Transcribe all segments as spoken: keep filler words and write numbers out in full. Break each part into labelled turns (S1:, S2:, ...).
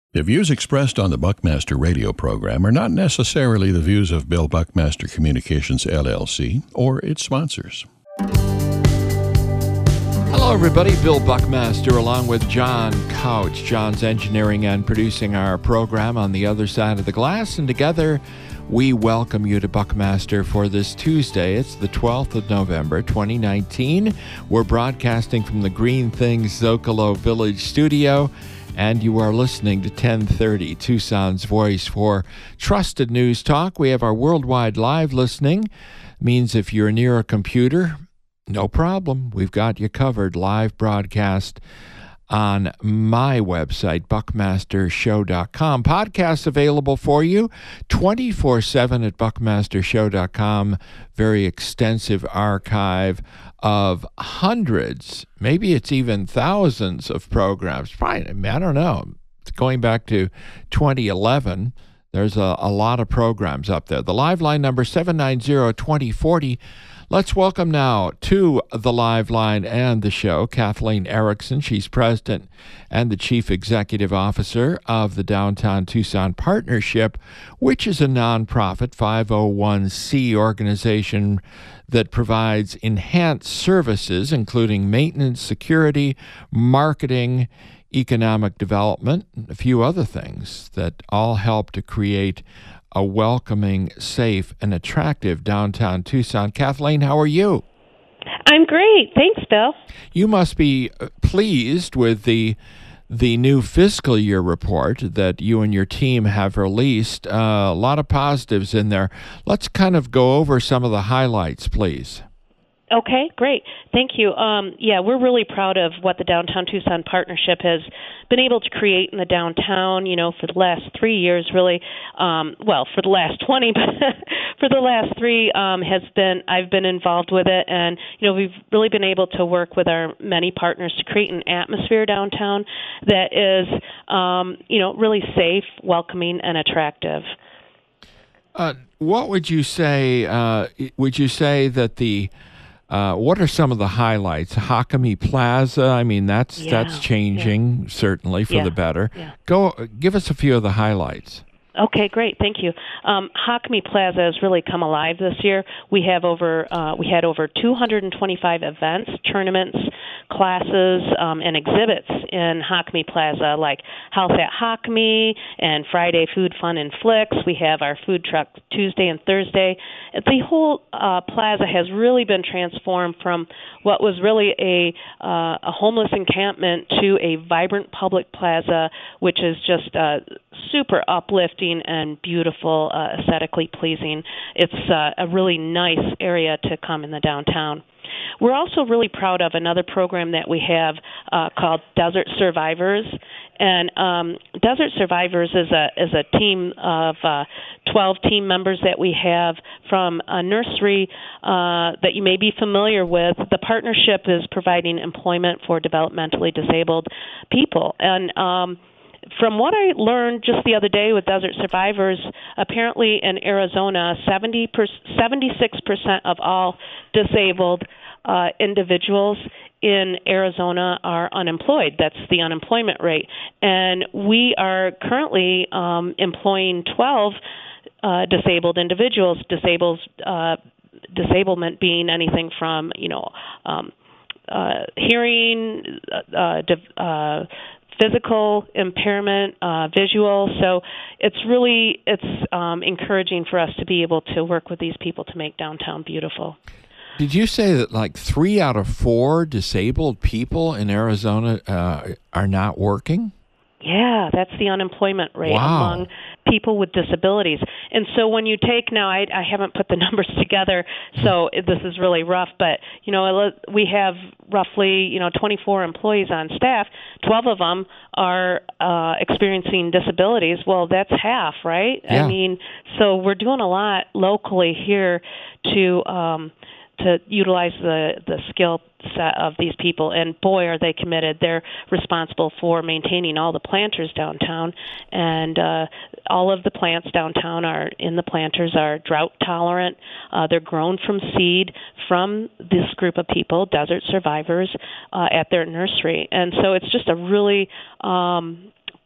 S1: The views expressed on the Buckmaster radio program are not necessarily the views of Bill Buckmaster Communications, L L C, or its sponsors.
S2: Hello, everybody. Bill Buckmaster along with John Couch. John's engineering and producing our program on the other side of the glass, and together we welcome you to Buckmaster for this Tuesday. It's the twelfth of November, twenty nineteen. We're broadcasting from the Green Things Zocalo Village studio, and you are listening to ten thirty, Tucson's Voice for Trusted News Talk. We have our worldwide live listening. Means if you're near a computer, no problem. We've got you covered. Live broadcast on my website, buckmaster show dot com. Podcasts available for you twenty-four seven at buckmaster show dot com. Very extensive archive of hundreds, maybe it's even thousands of programs. Probably, I don't know. Going back to twenty eleven, there's a, a lot of programs up there. The live line number seven nine zero, two zero four zero. Let's welcome now to the live line and the show Kathleen Erickson. She's president and the chief executive officer of the Downtown Tucson Partnership, which is a nonprofit five oh one c organization that provides enhanced services, including maintenance, security, marketing, economic development, and a few other things that all help to create a welcoming, safe, and attractive downtown Tucson. Kathleen, how are you?
S3: I'm great. Thanks, Bill.
S2: You must be pleased with the the new fiscal year report that you and your team have released. Uh, a lot of positives in there. Let's kind of go over some of the highlights, please.
S3: Okay, great. Thank you. Um, yeah, we're really proud of what the Downtown Tucson Partnership has been able to create in the downtown, you know, for the last three years, really. Um, well, for the last twenty, but for the last three um, has been, I've been involved with it. And, you know, we've really been able to work with our many partners to create an atmosphere downtown that is, um, you know, really safe, welcoming, and attractive.
S2: Uh, what would you say, uh, would you say that the Uh, what are some of the highlights? Hakami Plaza, I mean, that's
S3: yeah,
S2: that's changing,
S3: yeah.
S2: certainly, for
S3: yeah,
S2: the better.
S3: Yeah.
S2: Go, give us a few of the highlights.
S3: Okay, great. Thank you. Um, Hakami Plaza has really come alive this year. We have over uh, we had over two hundred twenty-five events, tournaments, classes, um, and exhibits in Hakami Plaza, like House at Hakami and Friday Food, Fun, and Flicks. We have our food truck Tuesday and Thursday. The whole uh, plaza has really been transformed from what was really a uh, a homeless encampment to a vibrant public plaza, which is just uh, super uplifting and beautiful, uh, aesthetically pleasing. It's uh, a really nice area to come in the downtown. We're also really proud of another program that we have uh, called Desert Survivors. And um, Desert Survivors is a is a team of uh, twelve team members that we have from a nursery uh, that you may be familiar with. The partnership is providing employment for developmentally disabled people. And um, from what I learned just the other day with Desert Survivors, apparently in Arizona, seventy per, seventy-six percent of all disabled uh, individuals in Arizona are unemployed. That's the unemployment rate. And we are currently um, employing twelve uh, disabled individuals, disabled, uh, disablement being anything from, you know, um, uh, hearing, uh, uh, physical impairment, uh, visual. So it's really, it's um, encouraging for us to be able to work with these people to make downtown beautiful.
S2: Did you say that like three out of four disabled people in Arizona uh, are not working?
S3: Yeah, that's the unemployment rate
S2: wow.
S3: among people with disabilities. And so when you take, now I, I haven't put the numbers together, so this is really rough, but, you know, we have roughly, you know, twenty-four employees on staff. twelve of them are uh, experiencing disabilities. Well, that's half, right?
S2: Yeah.
S3: I mean, so we're doing a lot locally here to um, to utilize the, the skill set of these people, and boy, are they committed. They're responsible for maintaining all the planters downtown, and uh, all of the plants downtown are in the planters are drought tolerant. Uh, they're grown from seed from this group of people, Desert Survivors, uh, at their nursery. And so it's just a really um,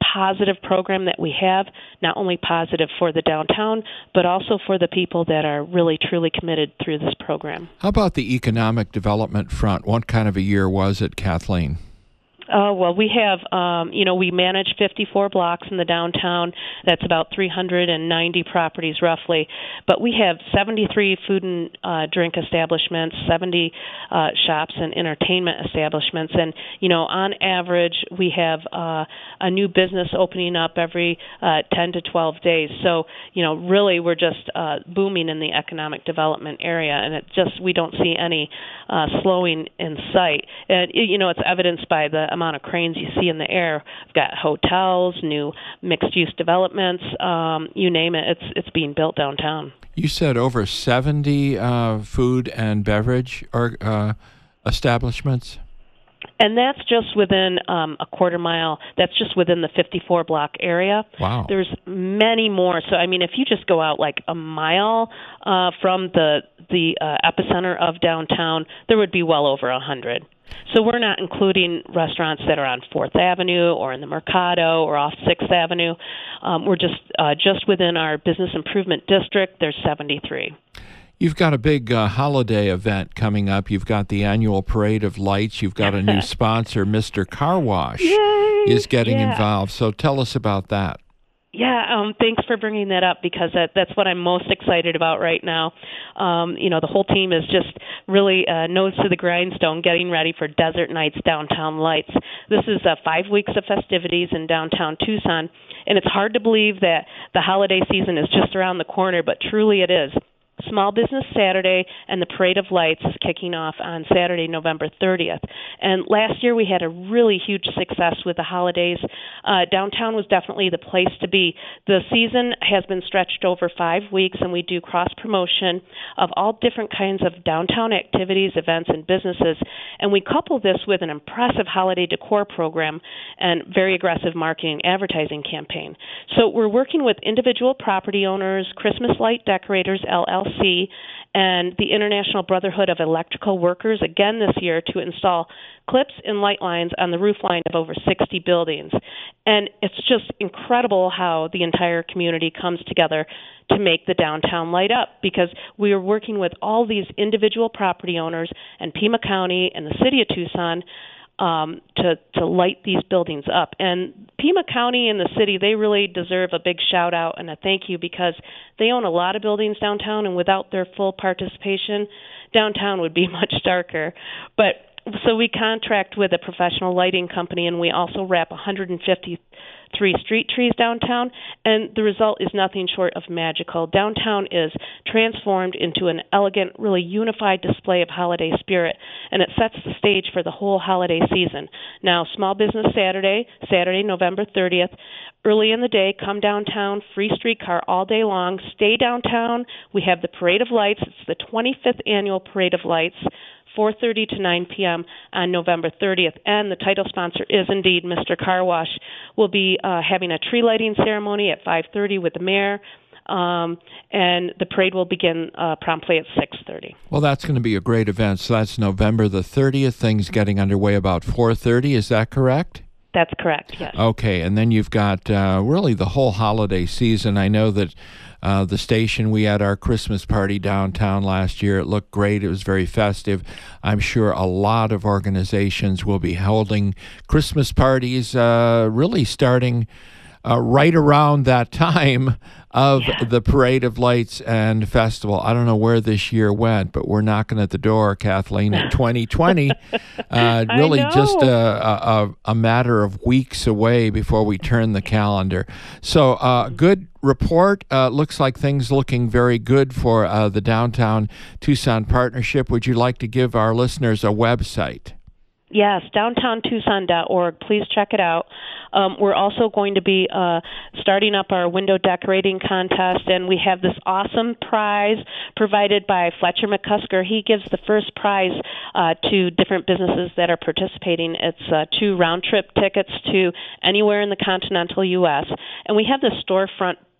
S3: positive program that we have, not only positive for the downtown, but also for the people that are really, truly committed through this program.
S2: How about the economic development front? What kind of a year was it, Kathleen?
S3: Oh, well, we have, um, you know, we manage fifty-four blocks in the downtown. That's about three hundred ninety properties roughly. But we have seventy-three food and uh, drink establishments, seventy uh, shops and entertainment establishments. And, you know, on average, we have uh, a new business opening up every uh, ten to twelve days. So, you know, really we're just uh, booming in the economic development area. And it just, we don't see any uh, slowing in sight. And, you know, it's evidenced by the amount of cranes you see in the air. We've got hotels, new mixed-use developments, um, you name it, it's it's being built downtown.
S2: You said over seventy uh, food and beverage or uh, establishments?
S3: And that's just within um, a quarter mile. That's just within the fifty-four block area.
S2: Wow.
S3: There's many more. So, I mean, if you just go out like a mile uh, from the, the uh, epicenter of downtown, there would be well over one hundred. So we're not including restaurants that are on Fourth Avenue or in the Mercado or off Sixth Avenue. Um, we're just uh, just within our business improvement district, there's seventy-three.
S2: You've got a big uh, holiday event coming up. You've got the annual Parade of Lights. You've got a new sponsor, Mister Car Wash,
S3: Yay!
S2: is getting
S3: Yeah.
S2: involved. So tell us about that.
S3: Yeah, um, thanks for bringing that up because that, that's what I'm most excited about right now. Um, you know, the whole team is just really uh, nose to the grindstone getting ready for Desert Nights Downtown Lights. This is uh, five weeks of festivities in downtown Tucson, and it's hard to believe that the holiday season is just around the corner, but truly it is. Small Business Saturday and the Parade of Lights is kicking off on Saturday, November thirtieth. And last year we had a really huge success with the holidays. Uh, downtown was definitely the place to be. The season has been stretched over five weeks, and we do cross-promotion of all different kinds of downtown activities, events, and businesses. And we couple this with an impressive holiday decor program and very aggressive marketing and advertising campaign. So we're working with individual property owners, Christmas Light Decorators, L L C, and the International Brotherhood of Electrical Workers again this year to install clips and light lines on the roof line of over sixty buildings. And it's just incredible how the entire community comes together to make the downtown light up, because we are working with all these individual property owners and Pima County and the city of Tucson um, to, to light these buildings up. And Pima County and the city, they really deserve a big shout out and a thank you, because they own a lot of buildings downtown, and without their full participation, downtown would be much darker. But so we contract with a professional lighting company, and we also wrap one hundred fifty-three street trees downtown, and the result is nothing short of magical. Downtown is transformed into an elegant, really unified display of holiday spirit, and it sets the stage for the whole holiday season. Now, Small Business Saturday, Saturday, November thirtieth, early in the day, come downtown, free streetcar all day long, stay downtown. We have the Parade of Lights. It's the twenty-fifth annual Parade of Lights, four thirty to nine p.m. on November thirtieth. And the title sponsor is indeed Mister Car Wash. We'll be uh, having a tree lighting ceremony at five thirty with the mayor, um, and the parade will begin uh, promptly at six thirty.
S2: Well, that's going to be a great event. So that's November the thirtieth. Things getting underway about four thirty. Is that correct?
S3: That's correct, yes.
S2: Okay, and then you've got uh, really the whole holiday season. I know that uh, the station, we had our Christmas party downtown last year. It looked great. It was very festive. I'm sure a lot of organizations will be holding Christmas parties uh, really starting uh, right around that time of
S3: Yeah.
S2: the Parade of Lights and Festival. I don't know where this year went, but we're knocking at the door, Kathleen, in twenty twenty. Uh, really
S3: I know.
S2: just a, a, a matter of weeks away before we turn the calendar. So uh, good report. Uh, looks like things looking very good for uh, the Downtown Tucson Partnership. Would you like to give our listeners a website?
S3: Yes, downtown tucson dot org. Please check it out. Um, we're also going to be uh, starting up our window decorating contest, and we have this awesome prize provided by Fletcher McCusker. He gives the first prize uh, to different businesses that are participating. It's uh, two round-trip tickets to anywhere in the continental U S, and we have this storefront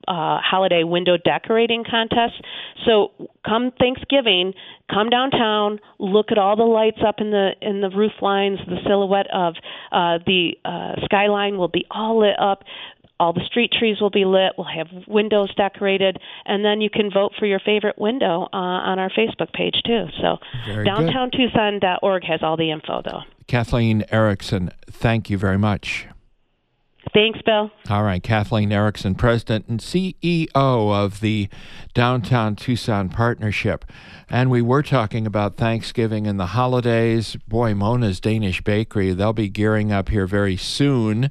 S3: uh, holiday window decorating contest. So come Thanksgiving, come downtown, look at all the lights up in the in the roof lines. The silhouette of uh, the uh, skyline will be all lit up. All the street trees will be lit. We'll have windows decorated, and then you can vote for your favorite window uh, on our Facebook page too. So downtown tucson dot org has all the info, though.
S2: Kathleen Erickson, thank you very much.
S3: Thanks, Bill.
S2: All right, Kathleen Erickson, President and C E O of the Downtown Tucson Partnership. And we were talking about Thanksgiving and the holidays. Boy, Mona's Danish Bakery, they'll be gearing up here very soon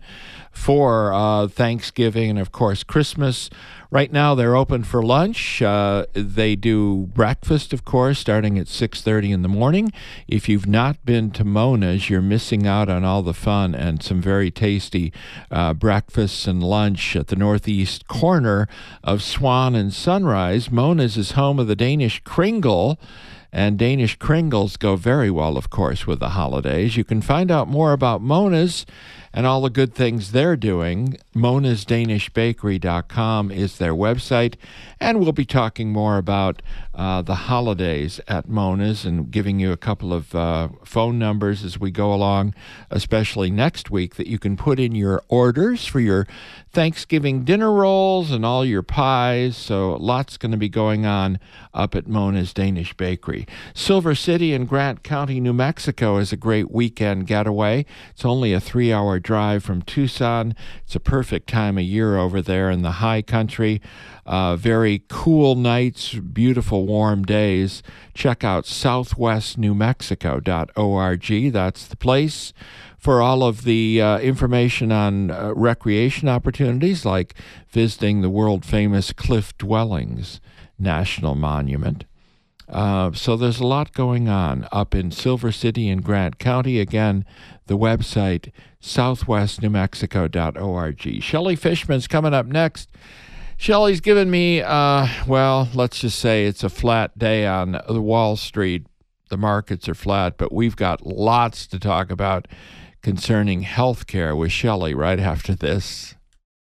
S2: for uh, Thanksgiving and, of course, Christmas. Right now, they're open for lunch. Uh, they do breakfast, of course, starting at six thirty in the morning. If you've not been to Mona's, you're missing out on all the fun and some very tasty uh, breakfasts and lunch at the northeast corner of Swan and Sunrise. Mona's is home of the Danish Kringle, and Danish Kringles go very well, of course, with the holidays. You can find out more about Mona's and all the good things they're doing. monas danish bakery dot com is their website. And we'll be talking more about uh, the holidays at Mona's and giving you a couple of uh, phone numbers as we go along, especially next week, that you can put in your orders for your Thanksgiving dinner rolls and all your pies. So lots going to be going on up at Mona's Danish Bakery. Silver City in Grant County, New Mexico is a great weekend getaway. It's only a three-hour drive from Tucson. It's a perfect time of year over there in the high country. Uh, very cool nights, beautiful warm days. Check out southwest new mexico dot org. That's the place for all of the uh, information on uh, recreation opportunities, like visiting the world-famous Cliff Dwellings National Monument. Uh, so there's a lot going on up in Silver City and Grant County. Again, the website, southwest new mexico dot org. Shelley Fishman's coming up next. Shelley's given me, uh, well, let's just say it's a flat day on the Wall Street. The markets are flat, but we've got lots to talk about concerning healthcare with Shelley right after this.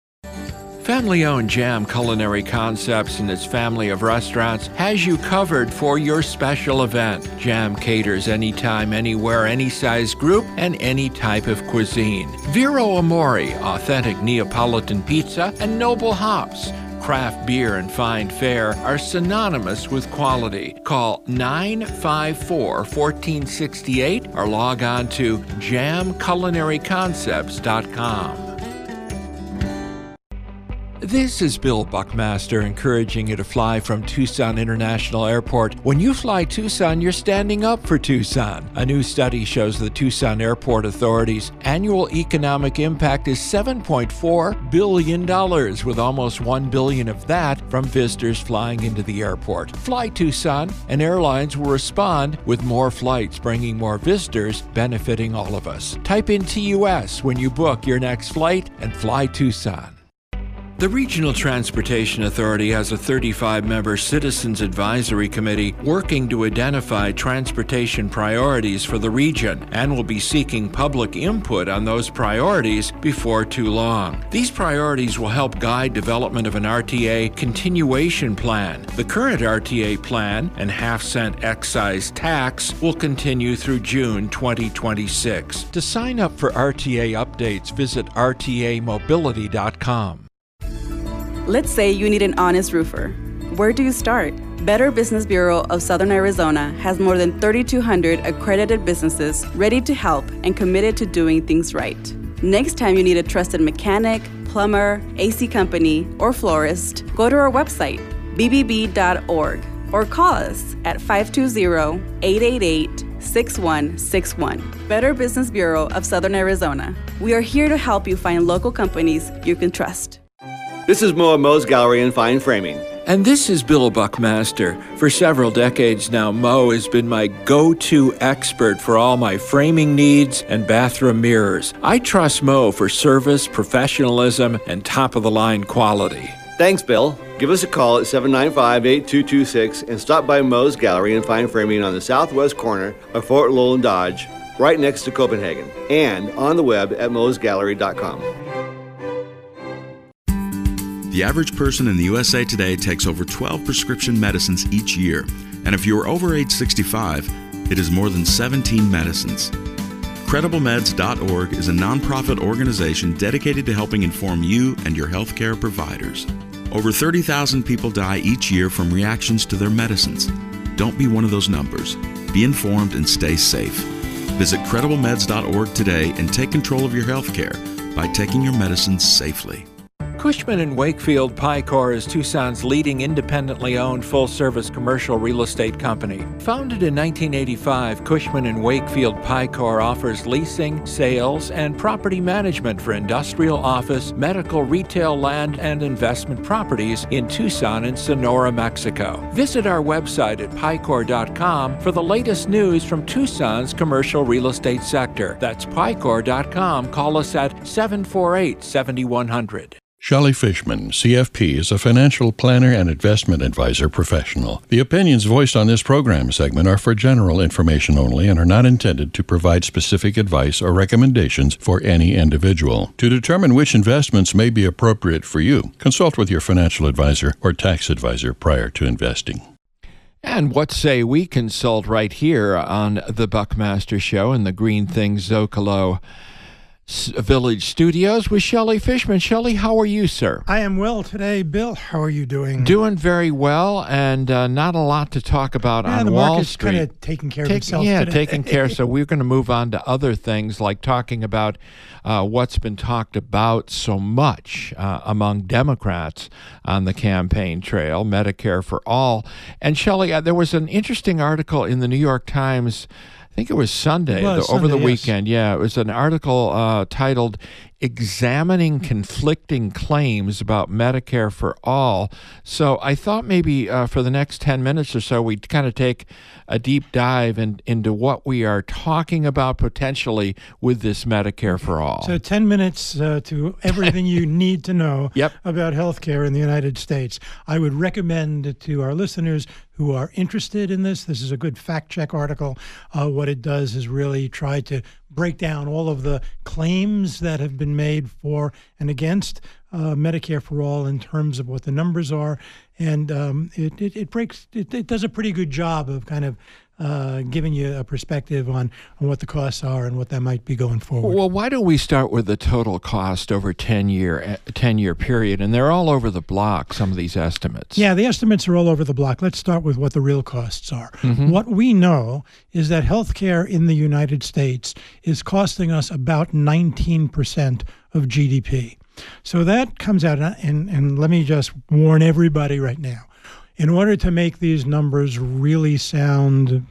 S2: Family-owned Jam Culinary Concepts and its family of restaurants has you covered for your special event. Jam caters anytime, anywhere, any size group, and any type of cuisine. Vero Amore, authentic Neapolitan pizza, and Noble Hops, craft beer and fine fare, are synonymous with quality. Call nine five four, one four six eight or log on to jam culinary concepts dot com. This is Bill Buckmaster encouraging you to fly from Tucson International Airport. When you fly Tucson, you're standing up for Tucson. A new study shows the Tucson Airport Authority's annual economic impact is seven point four billion dollars, with almost one billion dollars of that from visitors flying into the airport. Fly Tucson, and airlines will respond with more flights, bringing more visitors, benefiting all of us. Type in T U S when you book your next flight and fly Tucson. The Regional Transportation Authority has a thirty-five member Citizens Advisory Committee working to identify transportation priorities for the region and will be seeking public input on those priorities before too long. These priorities will help guide development of an R T A continuation plan. The current R T A plan and half-cent excise tax will continue through June twenty twenty-six. To sign up for R T A updates, visit r t a mobility dot com.
S4: Let's say you need an honest roofer. Where do you start? Better Business Bureau of Southern Arizona has more than thirty-two hundred accredited businesses ready to help and committed to doing things right. Next time you need a trusted mechanic, plumber, A C company, or florist, go to our website, b b b dot org, or call us at five two zero, eight eight eight, six one six one. Better Business Bureau of Southern Arizona. We are here to help you find local companies you can trust.
S5: This is Mo at Mo's Gallery and Fine Framing.
S2: And this is Bill Buckmaster. For several decades now, Mo has been my go-to expert for all my framing needs and bathroom mirrors. I trust Mo for service, professionalism, and top-of-the-line quality.
S5: Thanks, Bill. Give us a call at seven nine five, eight two two six and stop by Mo's Gallery and Fine Framing on the southwest corner of Fort Lowell and Dodge, right next to
S6: The average person in the U S A today takes over twelve prescription medicines each year, and if you are over age sixty-five, it is more than seventeen medicines. Credible Meds dot org is a nonprofit organization dedicated to helping inform you and your healthcare providers. Over thirty thousand people die each year from reactions to their medicines. Don't be one of those numbers. Be informed and stay safe. Visit Credible Meds dot org today and take control of your healthcare by taking your medicines safely.
S2: Cushman and Wakefield Picor is Tucson's leading independently owned full-service commercial real estate company. Founded in nineteen eighty-five, Cushman and Wakefield Picor offers leasing, sales, and property management for industrial, office, medical, retail, land, and investment properties in Tucson and Sonora, Mexico. Visit our website at picor dot com for the latest news from Tucson's commercial real estate sector. That's picor dot com. Call us at seven four eight, seven one zero zero.
S1: Shelley Fishman, C F P, is a financial planner and investment advisor professional. The opinions voiced on this program segment are for general information only and are not intended to provide specific advice or recommendations for any individual. To determine which investments may be appropriate for you, consult with your financial advisor or tax advisor prior to investing.
S2: And what say we consult right here on the Buckmaster Show in the Green Things Zocalo Village Studios with Shelley Fishman. Shelley, how are you, sir?
S7: I am well today. Bill, how are you doing?
S2: Doing very well, and uh, not a lot to talk about
S7: yeah,
S2: on
S7: the
S2: Wall
S7: market's
S2: Street.
S7: kind of taking care
S2: Take,
S7: of itself
S2: Yeah,
S7: today.
S2: taking care. So we're going to move on to other things, like talking about uh, what's been talked about so much uh, among Democrats on the campaign trail, Medicare for All. And Shelley, uh, there was an interesting article in the New York Times, I think it was Sunday,
S7: It was
S2: the, over
S7: Sunday,
S2: the
S7: yes.
S2: weekend. Yeah, it was an article uh, titled Examining Conflicting Claims About Medicare for All. So I thought maybe uh, for the next ten minutes or so, we'd kind of take a deep dive in, into what we are talking about potentially with this Medicare for All.
S7: So ten minutes uh, to everything you need to know
S2: Yep.
S7: about healthcare in the United States. I would recommend to our listeners who are interested in this, this is a good fact-check article. Uh, what it does is really try to break down all of the claims that have been made for and against uh, Medicare for All in terms of what the numbers are. And um, it, it, it breaks, it, it does a pretty good job of kind of uh, giving you a perspective on, on what the costs are and what that might be going forward.
S2: Well, why don't we start with the total cost over ten year ten year period? And they're all over the block, some of these estimates.
S7: Yeah, the estimates are all over the block. Let's start with what the real costs are.
S2: Mm-hmm.
S7: What we know is that healthcare in the United States is costing us about nineteen percent of G D P. So that comes out, and, and let me just warn everybody right now. In order to make these numbers really sound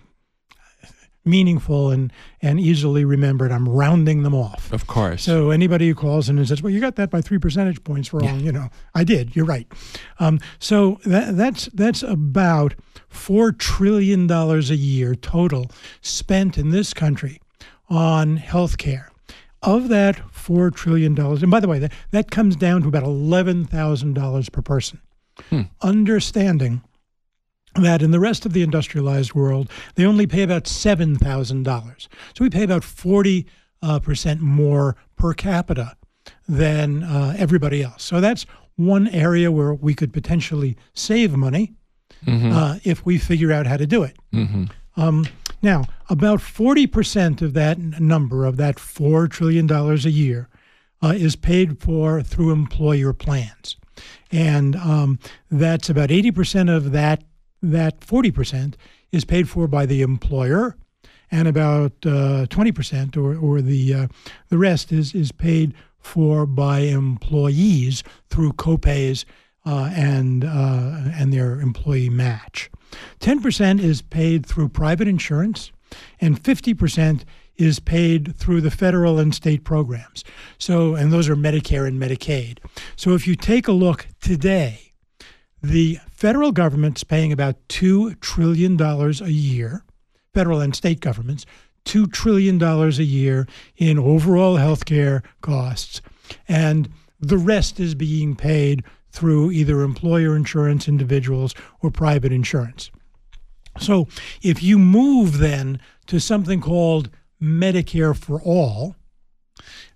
S7: meaningful and, and easily remembered, I'm rounding them off.
S2: Of course.
S7: So anybody who calls in and says, well, you got that by three percentage points wrong,
S2: Yeah.
S7: you know, I did, you're right. Um, so that, that's that's about four trillion dollars a year total spent in this country on health care. Of that four trillion dollars, and by the way, that, that comes down to about eleven thousand dollars per person. Hmm. Understanding that in the rest of the industrialized world, they only pay about seven thousand dollars. So we pay about forty percent more per capita than uh, everybody else. So that's one area where we could potentially save money mm-hmm. uh, if we figure out how to do it.
S2: Mm-hmm.
S7: Um, now, about forty percent of that number, of that four trillion dollars a year, uh, is paid for through employer plans. And um, that's about eighty percent of that, that forty percent is paid for by the employer, and about uh, twenty percent or, or the uh, the rest is, is paid for by employees through copays uh, and, uh, and their employee match. ten percent is paid through private insurance, and fifty percent is paid through the federal and state programs. So, and those are Medicare and Medicaid. So if you take a look today, the federal government's paying about two trillion dollars a year, federal and state governments, two trillion dollars a year in overall healthcare costs. And the rest is being paid through either employer insurance, individuals, or private insurance. So if you move then to something called Medicare for All,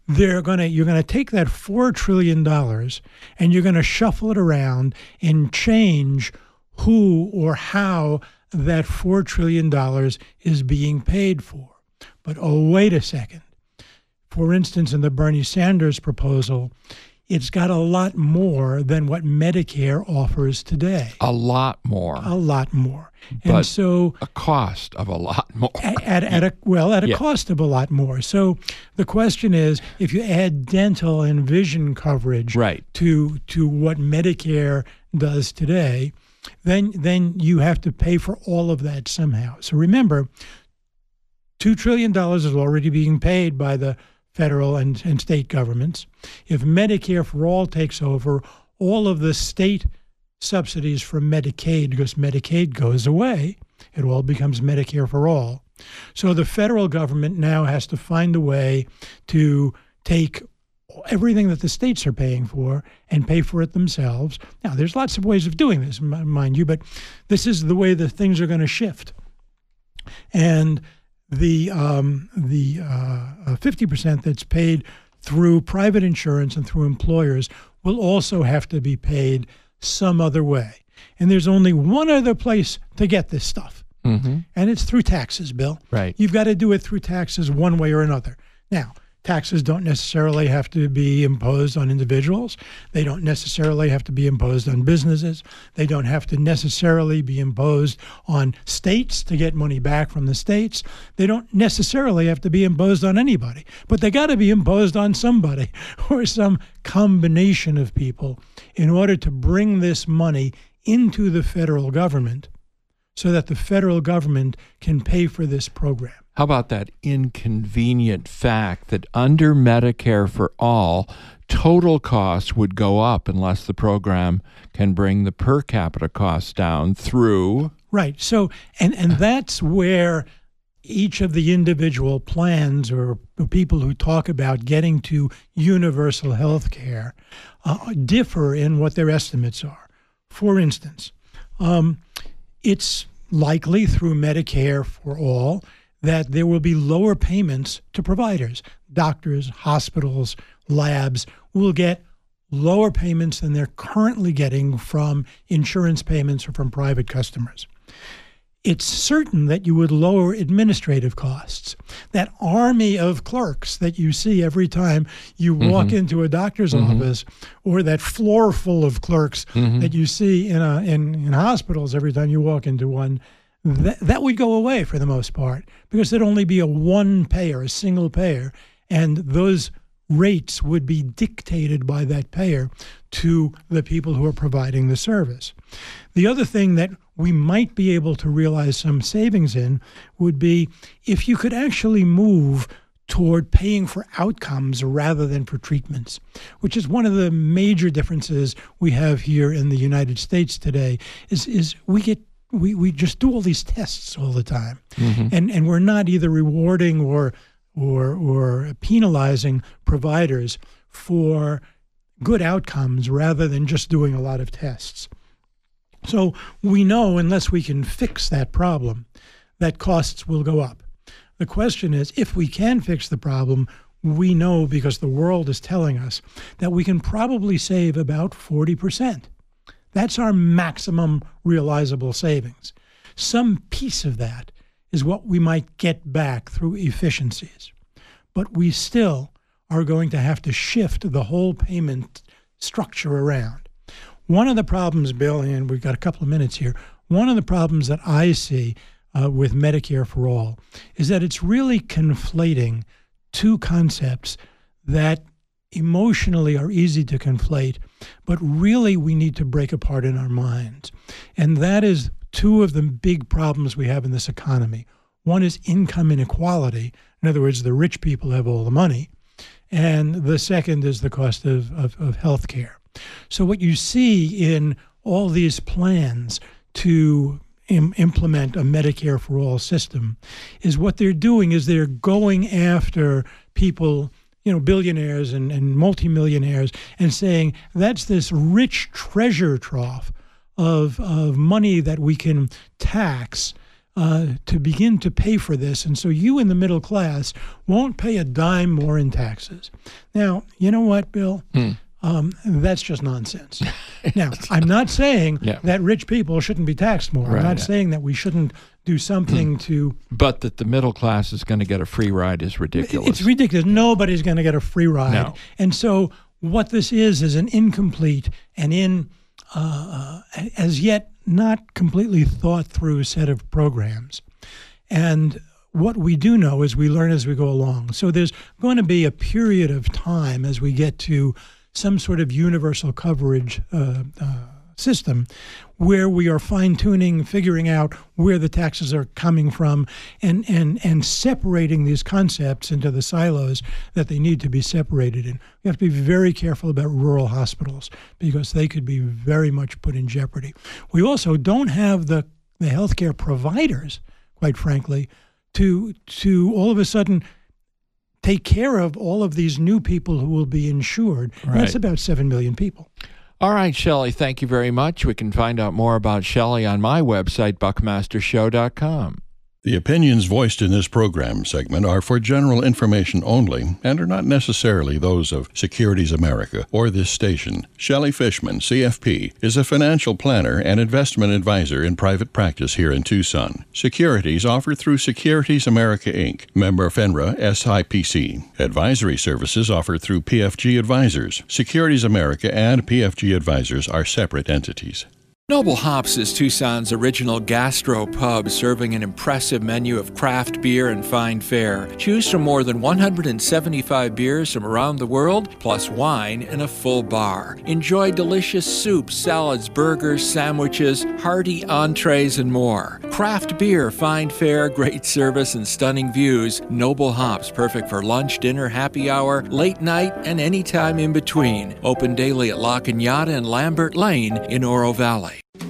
S7: they're going to you're going to take that four trillion dollars and you're going to shuffle it around and change who or how that four trillion dollars is being paid for. But oh, wait a second. For instance, in the Bernie Sanders proposal, it's got a lot more than what Medicare offers today.
S2: A lot more.
S7: A lot more.
S2: But
S7: and so
S2: a cost of a lot more.
S7: at, at a well, at a
S2: Yeah.
S7: cost of a lot more. So the question is, if you add dental and vision coverage
S2: Right.
S7: to to what Medicare does today, then then you have to pay for all of that somehow. So remember, two trillion dollars is already being paid by the federal and, and state governments. If Medicare for All takes over, all of the state subsidies from Medicaid, because Medicaid goes away, it all becomes Medicare for All. So the federal government now has to find a way to take everything that the states are paying for and pay for it themselves. Now, there's lots of ways of doing this, m- mind you, but this is the way that things are going to shift. And the um, the uh, fifty percent that's paid through private insurance and through employers will also have to be paid some other way. And there's only one other place to get this stuff,
S2: Mm-hmm.
S7: and it's through taxes, Bill.
S2: Right.
S7: You've got to do it through taxes one way or another. Now, taxes don't necessarily have to be imposed on individuals. They don't necessarily have to be imposed on businesses. They don't have to necessarily be imposed on states to get money back from the states. They don't necessarily have to be imposed on anybody, but they got to be imposed on somebody or some combination of people in order to bring this money into the federal government so that the federal government can pay for this program.
S2: How about that inconvenient fact that under Medicare for All, total costs would go up unless the program can bring the per capita costs down through...
S7: Right. So, and, and that's where each of the individual plans or people who talk about getting to universal health care uh, differ in what their estimates are. For instance, um, it's likely through Medicare for All that there will be lower payments to providers. Doctors, hospitals, labs will get lower payments than they're currently getting from insurance payments or from private customers. It's certain that you would lower administrative costs. That army of clerks that you see every time you walk mm-hmm. into a doctor's mm-hmm. office, or that floor full of clerks mm-hmm. that you see in, a, in, in hospitals every time you walk into one, That, that would go away for the most part, because there'd only be a one payer, a single payer, and those rates would be dictated by that payer to the people who are providing the service. The other thing that we might be able to realize some savings in would be if you could actually move toward paying for outcomes rather than for treatments, which is one of the major differences we have here in the United States today, is, is we get We we just do all these tests all the time, mm-hmm. and and we're not either rewarding or or or penalizing providers for good outcomes rather than just doing a lot of tests. So we know unless we can fix that problem, that costs will go up. The question is, if we can fix the problem, we know, because the world is telling us, that we can probably save about forty percent. That's our maximum realizable savings. Some piece of that is what we might get back through efficiencies. But we still are going to have to shift the whole payment structure around. One of the problems, Bill, and we've got a couple of minutes here, one of the problems that I see uh, with Medicare for All is that it's really conflating two concepts that emotionally are easy to conflate, but really we need to break apart in our minds. And that is two of the big problems we have in this economy. One is income inequality. In other words, the rich people have all the money. And the second is the cost of, of, of health care. So what you see in all these plans to im- implement a Medicare for All system is what they're doing is they're going after people, you know, billionaires and, and multimillionaires, and saying that's this rich treasure trough of, of money that we can tax uh, to begin to pay for this. And so you in the middle class won't pay a dime more in taxes. Now, you know what, Bill? Hmm. Um, that's just nonsense. Now, I'm not saying yeah. that rich people shouldn't be taxed more. Right. I'm not saying that we shouldn't do something to...
S2: But that the middle class is going to get a free ride is ridiculous.
S7: It's ridiculous. Nobody's going to get a free ride.
S2: No.
S7: And so what this is is an incomplete and in uh, uh, as yet not completely thought through set of programs. And what we do know is we learn as we go along. So there's going to be a period of time as we get to some sort of universal coverage uh, uh, system where we are fine-tuning, figuring out where the taxes are coming from, and, and, and separating these concepts into the silos that they need to be separated in. We have to be very careful about rural hospitals because they could be very much put in jeopardy. We also don't have the, the healthcare providers, quite frankly, to to all of a sudden take care of all of these new people who will be insured. Right. That's about seven million people.
S2: All right, Shelley, thank you very much. We can find out more about Shelley on my website, buckmaster show dot com.
S1: The opinions voiced in this program segment are for general information only and are not necessarily those of Securities America or this station. Shelley Fishman, C F P, is a financial planner and investment advisor in private practice here in Tucson. Securities offered through Securities America, Incorporated, member FINRA S I P C. Advisory services offered through P F G Advisors. Securities America and P F G Advisors are separate entities.
S8: Noble Hops is Tucson's original gastro pub, serving an impressive menu of craft beer and fine fare. Choose from more than one hundred seventy-five beers from around the world, plus wine and a full bar. Enjoy delicious soups, salads, burgers, sandwiches, hearty entrees, and more. Craft beer, fine fare, great service, and stunning views. Noble Hops, perfect for lunch, dinner, happy hour, late night, and any time in between. Open daily at La Cañada and Lambert Lane in Oro Valley.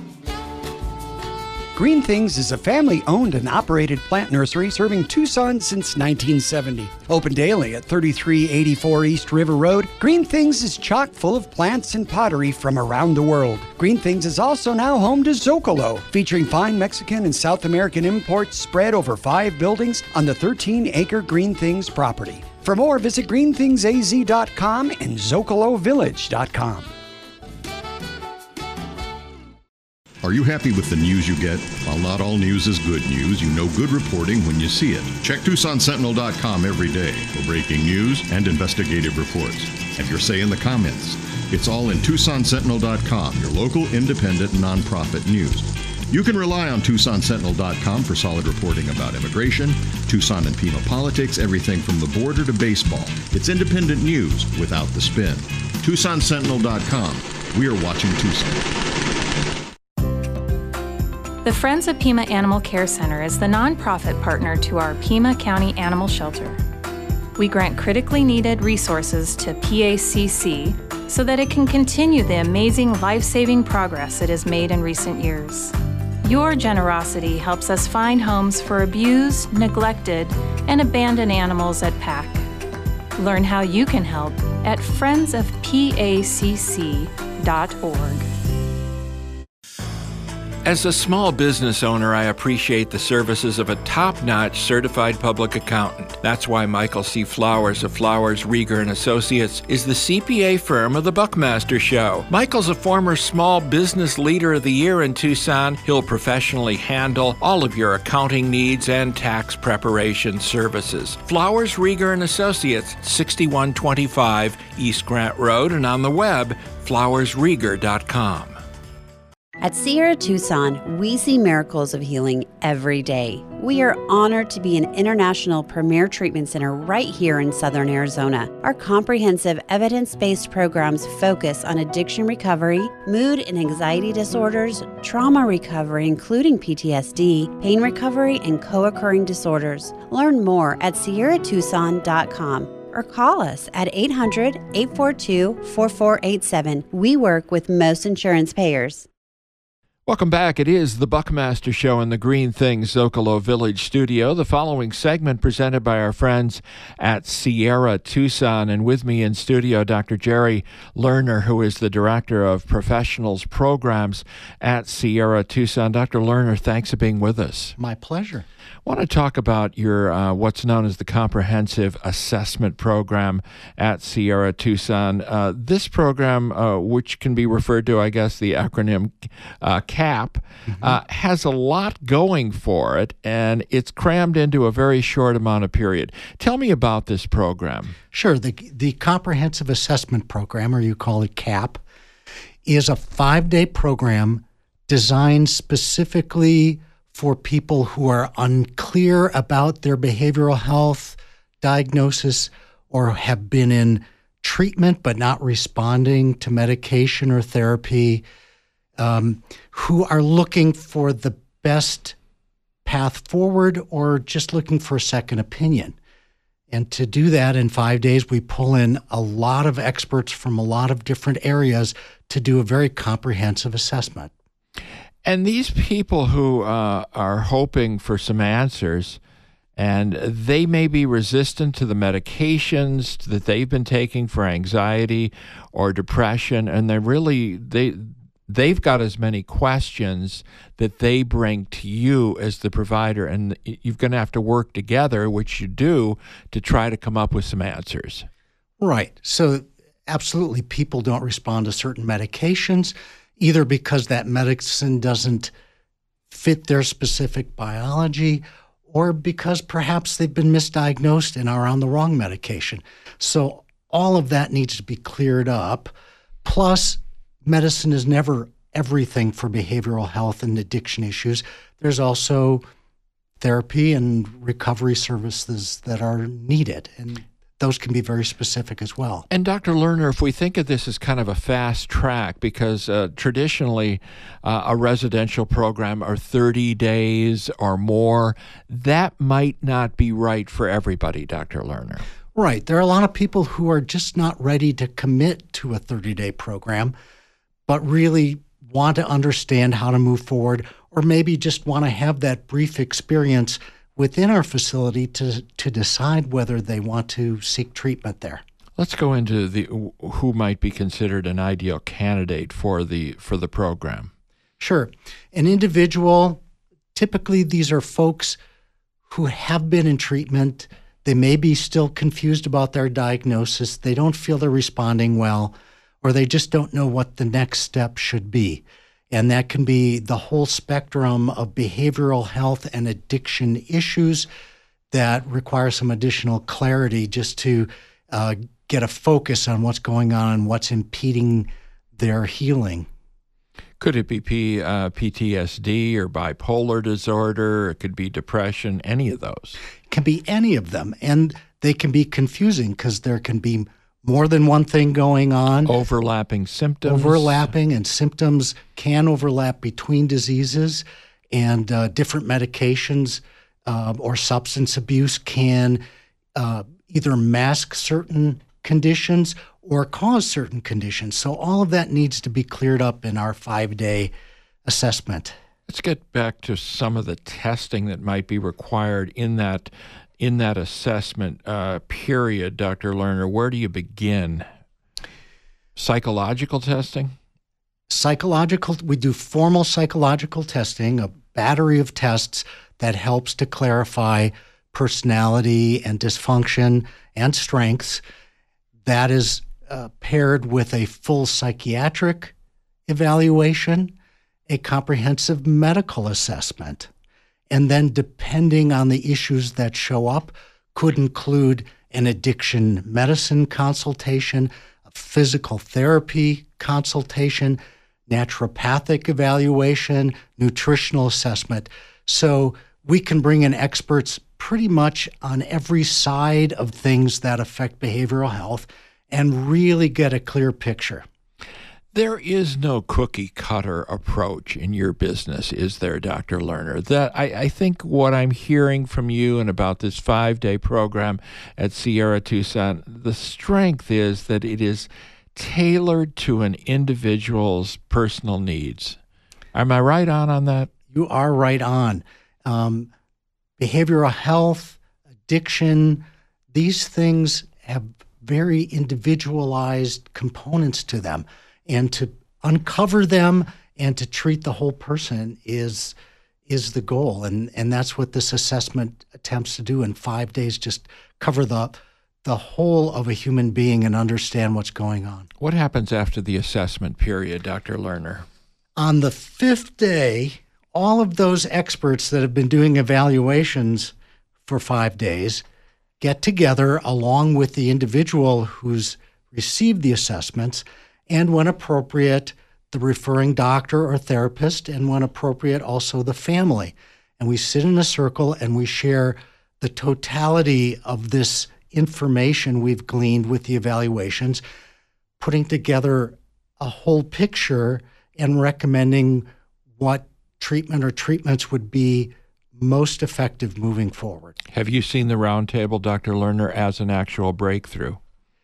S9: Green Things is a family-owned and operated plant nursery serving Tucson since nineteen seventy. Open daily at thirty-three eighty-four East River Road, Green Things is chock full of plants and pottery from around the world. Green Things is also now home to Zocalo, featuring fine Mexican and South American imports spread over five buildings on the thirteen acre Green Things property. For more, visit green things a z dot com and zocalo village dot com.
S10: Are you happy with the news you get? While not all news is good news, you know good reporting when you see it. Check Tucson Sentinel dot com every day for breaking news and investigative reports. Have your say in the comments. It's all in Tucson Sentinel dot com, your local independent nonprofit news. You can rely on Tucson Sentinel dot com for solid reporting about immigration, Tucson and Pima politics, everything from the border to baseball. It's independent news without the spin. Tucson Sentinel dot com. We are watching Tucson.
S11: The Friends of Pima Animal Care Center is the nonprofit partner to our Pima County Animal Shelter. We grant critically needed resources to P A C C so that it can continue the amazing life-saving progress it has made in recent years. Your generosity helps us find homes for abused, neglected, and abandoned animals at P A C. Learn how you can help at friends of P A C C dot org.
S8: As a small business owner, I appreciate the services of a top-notch certified public accountant. That's why Michael C. Flowers of Flowers, Rieger and Associates is the C P A firm of the Buckmaster Show. Michael's a former Small Business Leader of the Year in Tucson. He'll professionally handle all of your accounting needs and tax preparation services. Flowers, Rieger and Associates, sixty-one twenty-five East Grant Road, and on the web, flowers rieger dot com.
S12: At Sierra Tucson, we see miracles of healing every day. We are honored to be an international premier treatment center right here in Southern Arizona. Our comprehensive evidence-based programs focus on addiction recovery, mood and anxiety disorders, trauma recovery including P T S D, pain recovery, and co-occurring disorders. Learn more at sierra tucson dot com or call us at eight hundred, eight four two, four four eight seven. We work with most insurance payers.
S2: Welcome back. It is the Buckmaster Show in the Green Things Zocalo Village studio. The following segment presented by our friends at Sierra Tucson. And with me in studio, Doctor Jerry Lerner, who is the Director of Professionals Programs at Sierra Tucson. Doctor Lerner, thanks for being with us.
S13: My pleasure.
S2: I want to talk about your uh, what's known as the Comprehensive Assessment Program at Sierra Tucson. Uh, this program, uh, which can be referred to, I guess, the acronym uh, CAP, mm-hmm. uh, has a lot going for it, and it's crammed into a very short amount of period. Tell me about this program.
S13: Sure. The, the Comprehensive Assessment Program, or you call it CAP, is a five-day program designed specifically for people who are unclear about their behavioral health diagnosis or have been in treatment but not responding to medication or therapy, um, who are looking for the best path forward or just looking for a second opinion. And to do that in five days, we pull in a lot of experts from a lot of different areas to do a very comprehensive assessment.
S2: And these people who uh, are hoping for some answers, and they may be resistant to the medications that they've been taking for anxiety or depression, and they really they they've got as many questions that they bring to you as the provider, and you're going to have to work together, which you do, to try to come up with some answers.
S13: Right. So absolutely, people don't respond to certain medications, either because that medicine doesn't fit their specific biology or because perhaps they've been misdiagnosed and are on the wrong medication. So all of that needs to be cleared up. Plus, medicine is never everything for behavioral health and addiction issues. There's also therapy and recovery services that are needed, and those can be very specific as well.
S2: And Doctor Lerner, if we think of this as kind of a fast track, because uh, traditionally uh, a residential program are thirty days or more, that might not be right for everybody, Doctor Lerner.
S13: Right. There are a lot of people who are just not ready to commit to a thirty-day program, but really want to understand how to move forward, or maybe just want to have that brief experience within our facility to to decide whether they want to seek treatment there.
S2: Let's go into the who might be considered an ideal candidate for the for the program.
S13: Sure. An individual, typically these are folks who have been in treatment. They may be still confused about their diagnosis. They don't feel they're responding well, or they just don't know what the next step should be. And that can be the whole spectrum of behavioral health and addiction issues that require some additional clarity just to uh, get a focus on what's going on and what's impeding their healing.
S2: Could it be P, uh, P T S D or bipolar disorder? It could be depression, any of those.
S13: It can be any of them. And they can be confusing because there can be more than one thing going on.
S2: Overlapping symptoms.
S13: Overlapping, and symptoms can overlap between diseases, and uh, different medications uh, or substance abuse can uh, either mask certain conditions or cause certain conditions. So all of that needs to be cleared up in our five-day assessment.
S2: Let's get back to some of the testing that might be required in that in that assessment uh, period, Doctor Lerner. Where do you begin? Psychological testing?
S13: Psychological, we do formal psychological testing, a battery of tests that helps to clarify personality and dysfunction and strengths. That is uh, paired with a full psychiatric evaluation, a comprehensive medical assessment, and then depending on the issues that show up, could include an addiction medicine consultation, a physical therapy consultation, naturopathic evaluation, nutritional assessment. So we can bring in experts pretty much on every side of things that affect behavioral health and really get a clear picture.
S2: There is no cookie cutter approach in your business, is there, Doctor Lerner? That I, I think what I'm hearing from you and about this five-day program at Sierra Tucson, the strength is that it is tailored to an individual's personal needs. Am I right on on that?
S13: You are right on. Um, behavioral health, addiction, these things have very individualized components to them. And to uncover them and to treat the whole person is is the goal. And, and that's what this assessment attempts to do in five days, just cover the the whole of a human being and understand what's going on.
S2: What happens after the assessment period, Doctor Lerner?
S13: On the fifth day, all of those experts that have been doing evaluations for five days get together along with the individual who's received the assessments, and when appropriate, the referring doctor or therapist, and when appropriate, also the family. And we sit in a circle and we share the totality of this information we've gleaned with the evaluations, putting together a whole picture and recommending what treatment or treatments would be most effective moving forward.
S2: Have you seen the roundtable, Doctor Lerner, as an actual breakthrough?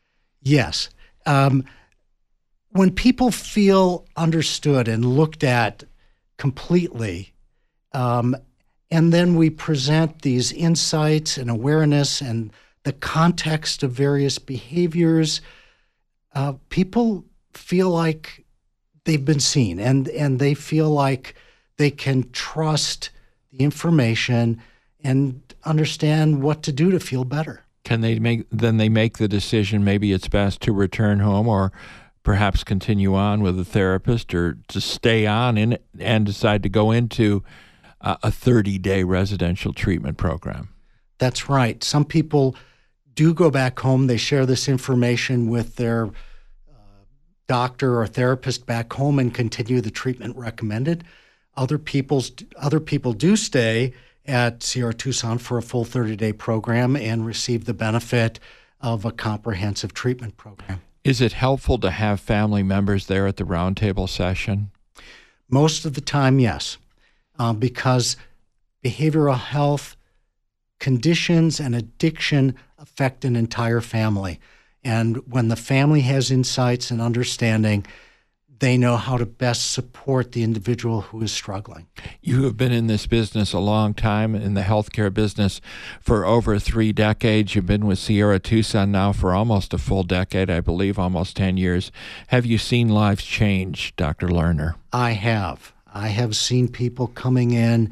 S13: Yes. Um, when people feel understood and looked at completely, um, and then we present these insights and awareness and the context of various behaviors, uh, people feel like they've been seen, and, and they feel like they can trust the information and understand what to do to feel better.
S2: Can they make, then they make the decision maybe it's best to return home or perhaps continue on with a therapist, or to stay on in and decide to go into uh, a thirty-day residential treatment program?
S13: That's right. Some people do go back home. They share this information with their uh, doctor or therapist back home and continue the treatment recommended. Other people's other people do stay at Sierra Tucson for a full thirty-day program and receive the benefit of a comprehensive treatment program.
S2: Is it helpful to have family members there at the roundtable session?
S13: Most of the time, yes, uh, because behavioral health conditions and addiction affect an entire family. And when the family has insights and understanding, they know how to best support the individual who is struggling.
S2: You have been in this business a long time, in the healthcare business for over three decades. You've been with Sierra Tucson now for almost a full decade, I believe, almost ten years. Have you seen lives change, Doctor Lerner?
S13: I have. I have seen people coming in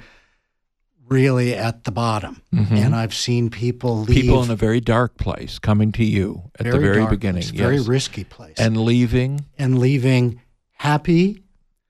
S13: really at the bottom, mm-hmm. and I've seen people leave.
S2: People in a very dark place coming to you at the very beginning.
S13: Place, very yes. risky place.
S2: And leaving?
S13: And leaving happy,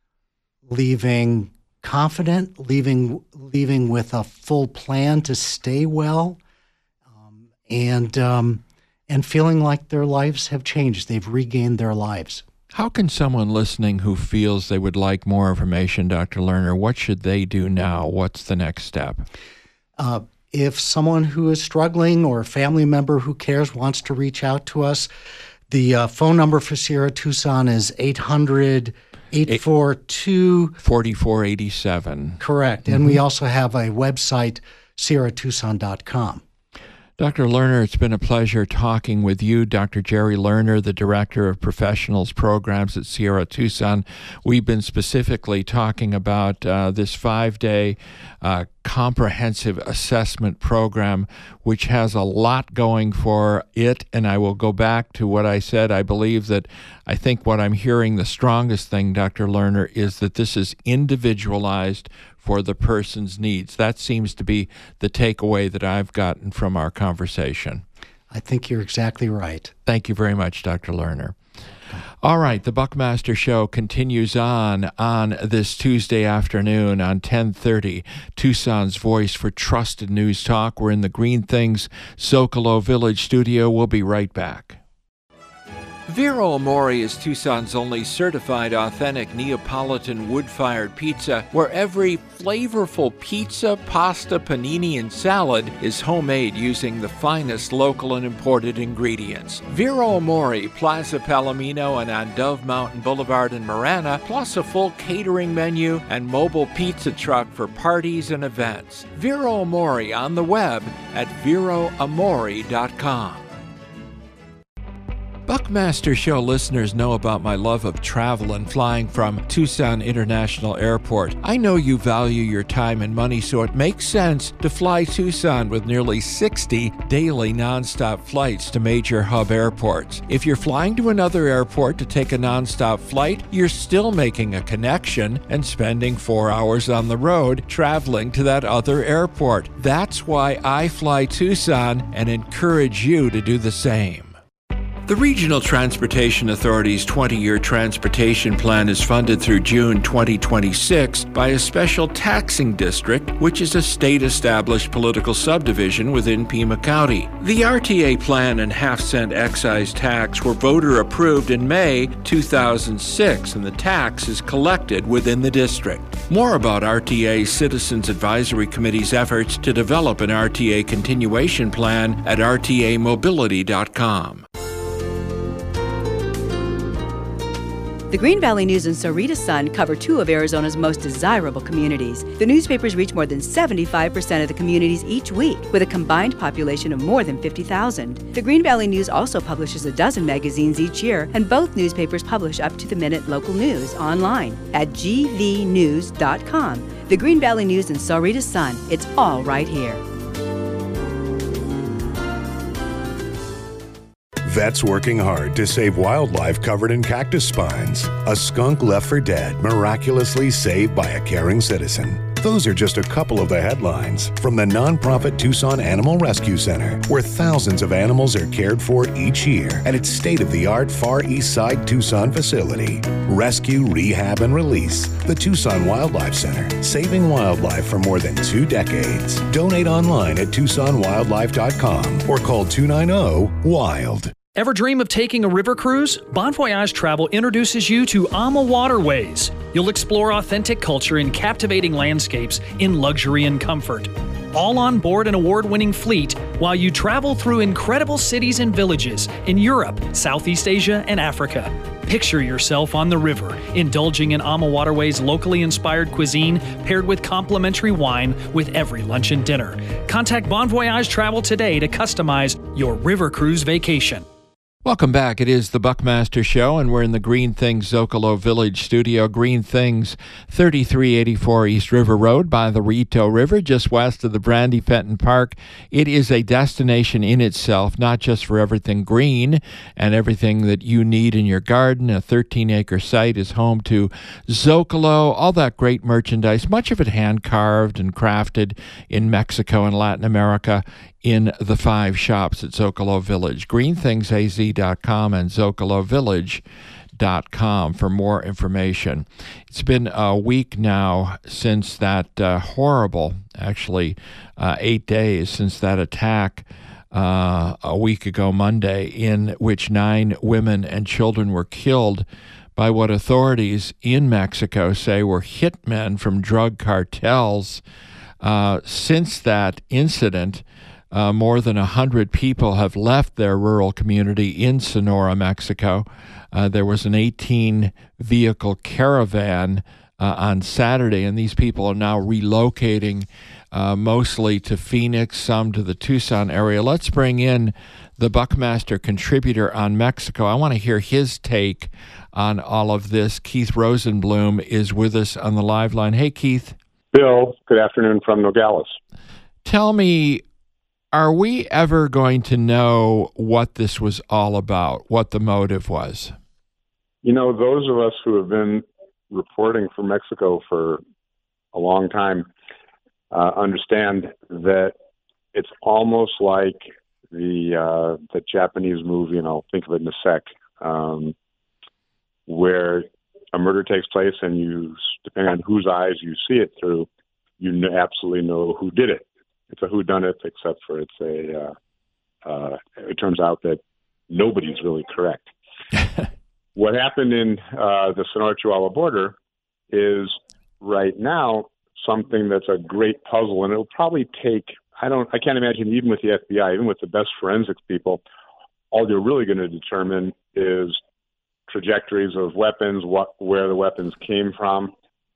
S13: leaving confident, leaving leaving with a full plan to stay well, um, and um, and feeling like their lives have changed. They've regained their lives.
S2: How can someone listening who feels they would like more information, Doctor Lerner, what should they do now? What's the next step?
S13: Uh, if someone who is struggling or a family member who cares wants to reach out to us, the uh, phone number for Sierra Tucson is eight hundred, eight four two,
S2: four four eight seven.
S13: Correct. Mm-hmm. And we also have a website, sierra tucson dot com.
S2: Doctor Lerner, it's been a pleasure talking with you. Doctor Jerry Lerner, the Director of Professionals Programs at Sierra Tucson. We've been specifically talking about uh, this five-day uh, comprehensive assessment program, which has a lot going for it. And I will go back to what I said. I believe that I think what I'm hearing, the strongest thing, Doctor Lerner, is that this is individualized for the person's needs. That seems to be the takeaway that I've gotten from our conversation.
S13: I think you're exactly right.
S2: Thank you very much, Doctor Lerner. All right, the Buckmaster Show continues on on this Tuesday afternoon on ten thirty. Tucson's voice for trusted news talk. We're in the Green Things Zocalo Village studio. We'll be right back. Vero Amore is Tucson's only certified authentic Neapolitan wood-fired pizza, where every flavorful pizza, pasta, panini, and salad is homemade using the finest local and imported ingredients. Vero Amore, Plaza Palomino, and on Dove Mountain Boulevard in Marana, plus a full catering menu and mobile pizza truck for parties and events. Vero Amore on the web at vero amore dot com.
S8: Buckmaster Show listeners know about my love of travel and flying from Tucson International Airport. I know you value your time and money, so it makes sense to fly Tucson with nearly sixty daily nonstop flights to major hub airports. If you're flying to another airport to take a nonstop flight, you're still making a connection and spending four hours on the road traveling to that other airport. That's why I fly Tucson and encourage you to do the same. The Regional Transportation Authority's twenty-year transportation plan is funded through June twenty twenty-six by a special taxing district, which is a state-established political subdivision within Pima County. The R T A plan and half-cent excise tax were voter-approved in May two thousand six, and the tax is collected within the district. More about R T A Citizens Advisory Committee's efforts to develop an R T A continuation plan at r t a mobility dot com.
S14: The Green Valley News and Sahuarita Sun cover two of Arizona's most desirable communities. The newspapers reach more than seventy-five percent of the communities each week, with a combined population of more than fifty thousand. The Green Valley News also publishes a dozen magazines each year, and both newspapers publish up-to-the-minute local news online at g v news dot com. The Green Valley News and Sahuarita Sun, it's all right here.
S15: Vets working hard to save wildlife covered in cactus spines. A skunk left for dead, miraculously saved by a caring citizen. Those are just a couple of the headlines from the nonprofit Tucson Animal Rescue Center, where thousands of animals are cared for each year at its state-of-the-art Far East Side Tucson facility. Rescue, rehab, and release. The Tucson Wildlife Center, saving wildlife for more than two decades. Donate online at tucson wildlife dot com or call two nine zero WILD.
S16: Ever dream of taking a river cruise? Bon Voyage Travel introduces you to AMA Waterways. You'll explore authentic culture and captivating landscapes in luxury and comfort. All on board an award-winning fleet while you travel through incredible cities and villages in Europe, Southeast Asia, and Africa. Picture yourself on the river, indulging in AMA Waterways' locally inspired cuisine paired with complimentary wine with every lunch and dinner. Contact Bon Voyage Travel today to customize your river cruise vacation.
S2: Welcome back. It is the Buckmaster Show, and we're in the Green Things Zocalo Village studio. Green Things, thirty-three eighty-four East River Road by the Rito River, just west of the Brandy Fenton Park. It is a destination in itself, not just for everything green and everything that you need in your garden. A thirteen-acre site is home to Zocalo, all that great merchandise, much of it hand-carved and crafted in Mexico and Latin America, in the five shops at Zocalo Village. green things a z dot com and zocalo village dot com for more information. It's been a week now since that uh, horrible, actually uh, eight days since that attack uh, a week ago Monday, in which nine women and children were killed by what authorities in Mexico say were hitmen from drug cartels. Uh, since that incident, Uh, more than one hundred people have left their rural community in Sonora, Mexico. Uh, there was an eighteen-vehicle caravan uh, on Saturday, and these people are now relocating uh, mostly to Phoenix, some to the Tucson area. Let's bring in the Buckmaster contributor on Mexico. I want to hear his take on all of this. Keith Rosenblum is with us on the live line. Hey, Keith.
S17: Bill, good afternoon from Nogales.
S2: Tell me, are we ever going to know what this was all about, what the motive was?
S17: You know, those of us who have been reporting from Mexico for a long time uh, understand that it's almost like the uh, the Japanese movie, and I'll think of it in a sec, um, where a murder takes place and you, depending on whose eyes you see it through, you absolutely know who did it. It's a whodunit, except for it's a, uh, uh, it turns out that nobody's really correct. What happened in uh, the Sonora-Chihuahua border is right now something that's a great puzzle, and it'll probably take, I don't, I can't imagine even with the F B I, even with the best forensics people, all you're really going to determine is trajectories of weapons, what, where the weapons came from.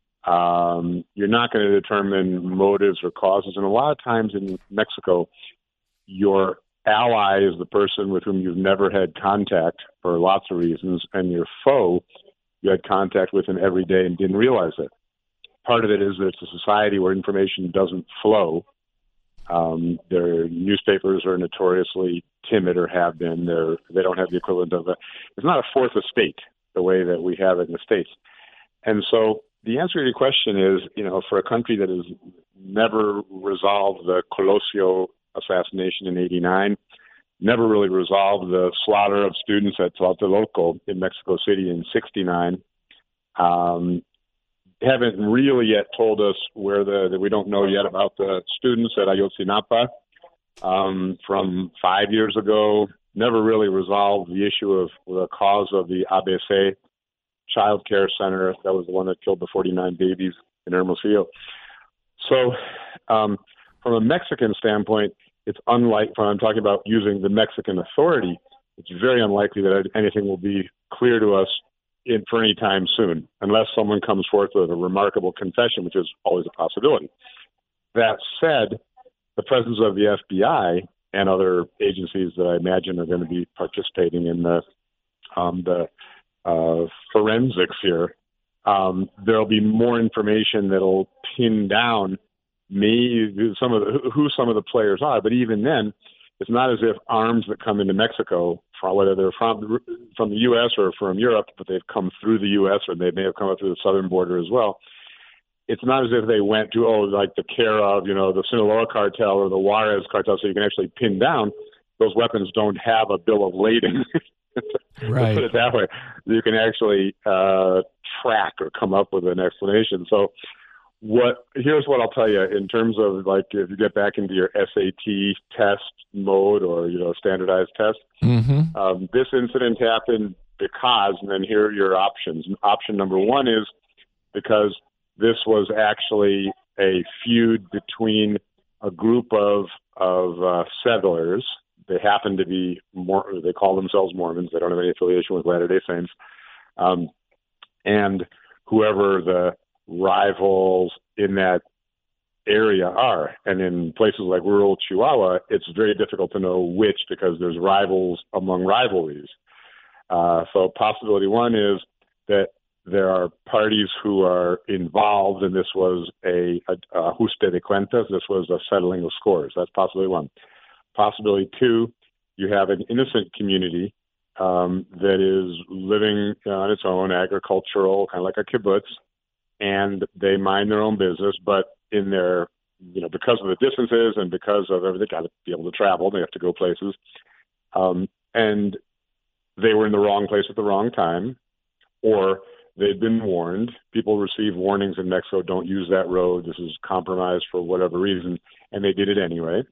S17: Um, you're not going to determine motives or causes. And a lot of times in Mexico, your ally is the person with whom you've never had contact for lots of reasons, and your foe you had contact with him every day and didn't realize it. Part of it is that it's a society where information doesn't flow. Um, their newspapers are notoriously timid, or have been. They're, they don't have the equivalent of a, it's not a fourth estate the way that we have it in the States. And so the answer to your question is, you know, for a country that has never resolved the Colosio assassination in eighty-nine, never really resolved the slaughter of students at Tlatelolco in Mexico City in sixty-nine, um, haven't really yet told us where the, that we don't know yet about the students at Ayotzinapa um, from five years ago, never really resolved the issue of the cause of the A B C child care center. That was the one that killed the forty-nine babies in Hermosillo. So um, from a Mexican standpoint, it's unlike, when I'm talking about using the Mexican authority, it's very unlikely that anything will be clear to us in, for any time soon, unless someone comes forth with a remarkable confession, which is always a possibility. That said, the presence of the F B I and other agencies that I imagine are going to be participating in the um, the uh, forensics here, um, there'll be more information that'll pin down me some of the, who some of the players are. But even then, it's not as if arms that come into Mexico, whether they're from from the U S or from Europe, but they've come through the U S or they may have come up through the southern border as well. It's not as if they went to, oh, like the care of, you know, the Sinaloa cartel or the Juarez cartel, so you can actually pin down. Those weapons don't have a bill of lading.
S2: Right.
S17: Let's put it that way. You can actually uh, track or come up with an explanation. So what here's what I'll tell you in terms of, like, if you get back into your S A T test mode or, you know, standardized test,
S2: mm-hmm.
S17: um, this incident happened because, and then here are your options. Option number one is because this was actually a feud between a group of of uh, settlers. They happen to be more. They call themselves Mormons. They don't have any affiliation with Latter-day Saints. Um, and whoever the rivals in that area are, and in places like rural Chihuahua, it's very difficult to know which, because there's rivals among rivalries. Uh, so possibility one is that there are parties who are involved, and this was a, a, a ajuste de cuentas. This was a settling of scores. That's possibility one. Possibility two, you have an innocent community um, that is living on its own, agricultural, kind of like a kibbutz, and they mind their own business, but in their, you know, because of the distances and because of everything, got to be able to travel. They have to go places. Um, and they were in the wrong place at the wrong time, or they'd been warned. People receive warnings in Mexico, don't use that road. This is compromised for whatever reason, and they did it anyway.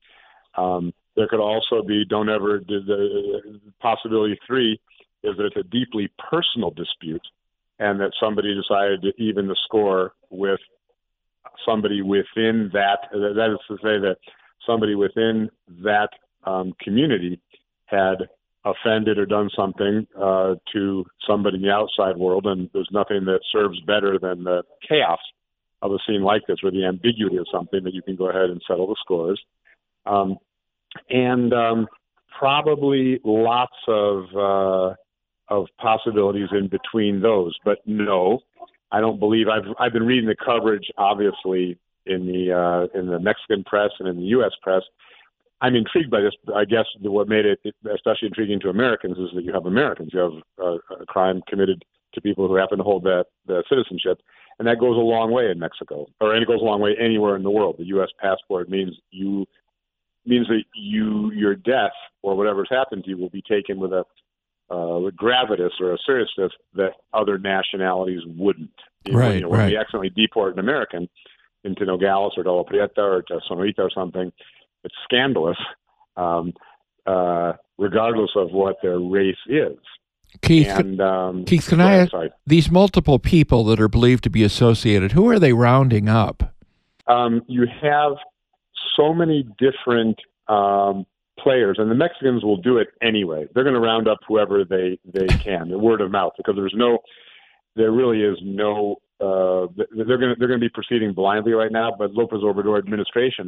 S17: Um, there could also be, don't ever, the possibility three is that it's a deeply personal dispute, and that somebody decided to even the score with somebody within that, that is to say that somebody within that um, community had offended or done something uh, to somebody in the outside world, and there's nothing that serves better than the chaos of a scene like this, or the ambiguity of something, that you can go ahead and settle the scores. Um, and um, probably lots of uh, of possibilities in between those. But no, I don't believe I've I've been reading the coverage, obviously, in the uh, in the Mexican press and in the U S press. I'm intrigued by this. I guess what made it especially intriguing to Americans is that you have Americans. You have uh, a crime committed to people who happen to hold that, that citizenship, and that goes a long way in Mexico, or it goes a long way anywhere in the world. The U S passport means you means that you your death or whatever's happened to you will be taken with a uh, gravitas or a seriousness that other nationalities wouldn't.
S2: Right,
S17: you know, when
S2: right.
S17: we accidentally deport an American into Nogales or Dela Prieta or to Sonorita or something, it's scandalous, um, uh, regardless of what their race is.
S2: Keith,
S17: and, um,
S2: Keith, can
S17: go
S2: I
S17: ahead,
S2: ask,
S17: sorry.
S2: these multiple people that are believed to be associated, who are they rounding up?
S17: Um, you have so many different um, players, and the Mexicans will do it anyway. They're going to round up whoever they, they can, the word of mouth, because there's no, there really is no, uh, they're going to they're going to be proceeding blindly right now. But López Obrador administration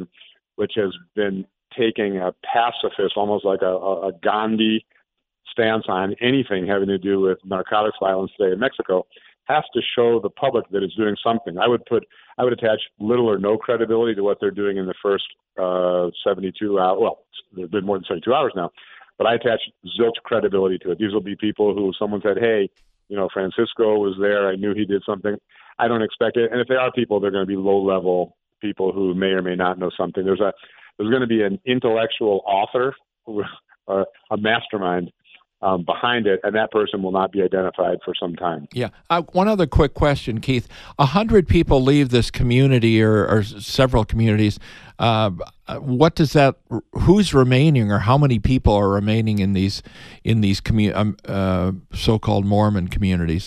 S17: which has been taking a pacifist, almost like a, a Gandhi stance on anything having to do with narcotics violence today in Mexico, has to show the public that it's doing something. I would put, I would attach little or no credibility to what they're doing in the first uh, seventy-two hours. Well, there's been more than seventy-two hours now, but I attach zilch credibility to it. These will be people who someone said, hey, you know, Francisco was there. I knew he did something. I don't expect it. And if they are people, they're going to be low-level people who may or may not know something. There's a there's going to be an intellectual author, uh, a mastermind um, behind it, and that person will not be identified for some time.
S2: Yeah. Uh, one other quick question, Keith. A hundred people leave this community or, or several communities. Uh, what does that? Who's remaining, or how many people are remaining in these in these commu- um, uh, so-called Mormon communities?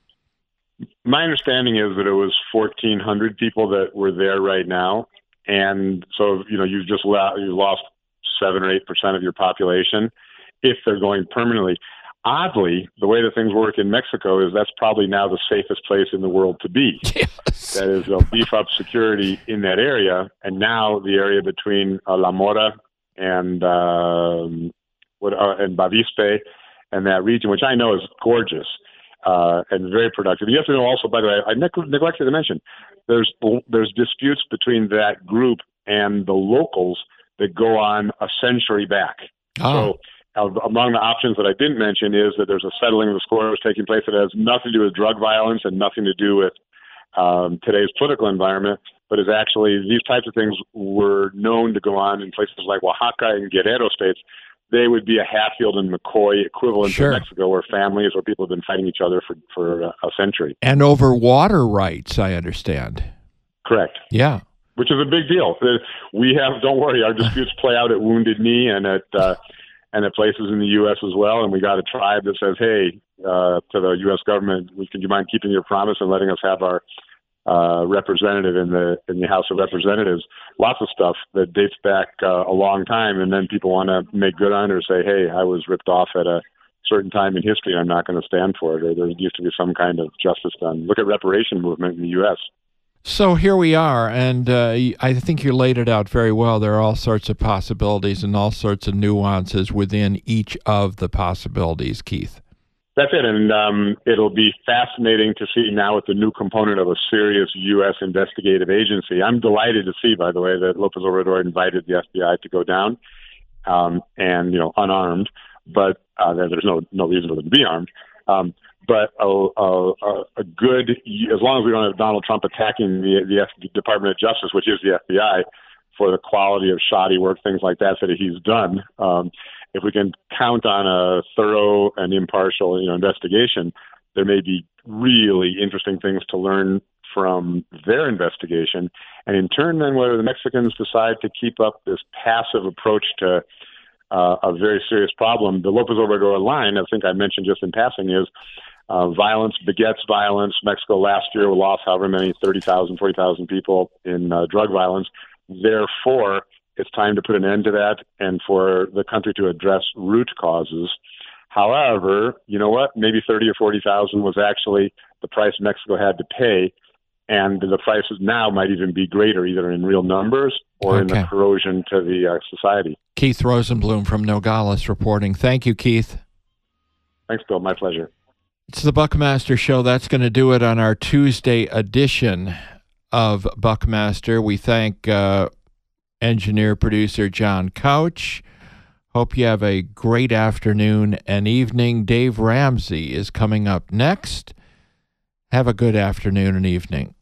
S17: My understanding is that it was fourteen hundred people that were there right now. And so, you know, you've just la- you lost seven or eight percent of your population if they're going permanently. Oddly, the way that things work in Mexico is that's probably now the safest place in the world to be. Yes. That is, they'll beef up security in that area. And now the area between uh, La Mora and, um, what, uh, and Bavispe and that region, which I know is gorgeous. Uh, and very productive. You have to know also, by the way, I neg- neglected to mention, there's there's disputes between that group and the locals that go on a century back. Oh. So uh, among the options that I didn't mention is that there's a settling of the scores taking place that has nothing to do with drug violence and nothing to do with um, today's political environment, but is actually, these types of things were known to go on in places like Oaxaca and Guerrero states. They would be a Hatfield and McCoy equivalent
S2: Sure.
S17: in Mexico, where families or people have been fighting each other for, for a century.
S2: And over water rights, I understand.
S17: Correct.
S2: Yeah.
S17: Which is a big deal. We have, don't worry, our disputes play out at Wounded Knee and at uh, and at places in the U S as well. And we got a tribe that says, hey, uh, to the U S government, would you mind keeping your promise and letting us have our uh, representative in the in the House of Representatives? Lots of stuff that dates back uh, a long time, and then people want to make good on it or say, hey, I was ripped off at a certain time in history, I'm not going to stand for it, or there used to be some kind of justice done. Look at reparation movement in the U S.
S2: So here we are, and uh, I think you laid it out very well. There are all sorts of possibilities and all sorts of nuances within each of the possibilities, Keith.
S17: That's it, and um, it'll be fascinating to see now with the new component of a serious U S investigative agency. I'm delighted to see, by the way, that Lopez Obrador invited the F B I to go down, um, and you know, unarmed, but uh, there's no no reason for them to be armed. Um, but a, a, a good, as long as we don't have Donald Trump attacking the the F- Department of Justice, which is the F B I, for the quality of shoddy work, things like that that he's done. Um, If we can count on a thorough and impartial, you know, investigation, there may be really interesting things to learn from their investigation. And in turn, then, whether the Mexicans decide to keep up this passive approach to uh, a very serious problem, the Lopez Obrador line, I think I mentioned just in passing, is uh, violence begets violence. Mexico last year lost however many, thirty thousand, forty thousand people in uh, drug violence. Therefore, it's time to put an end to that and for the country to address root causes. However, you know what? Maybe thirty or forty thousand was actually the price Mexico had to pay, and the prices now might even be greater, either in real numbers or okay. in the corrosion to the uh, society.
S2: Keith Rosenblum from Nogales reporting. Thank you, Keith.
S17: Thanks, Bill. My pleasure.
S2: It's the Buckmaster Show. That's going to do it on our Tuesday edition of Buckmaster. We thank uh, engineer, producer John Couch. Hope you have a great afternoon and evening. Dave Ramsey is coming up next. Have a good afternoon and evening.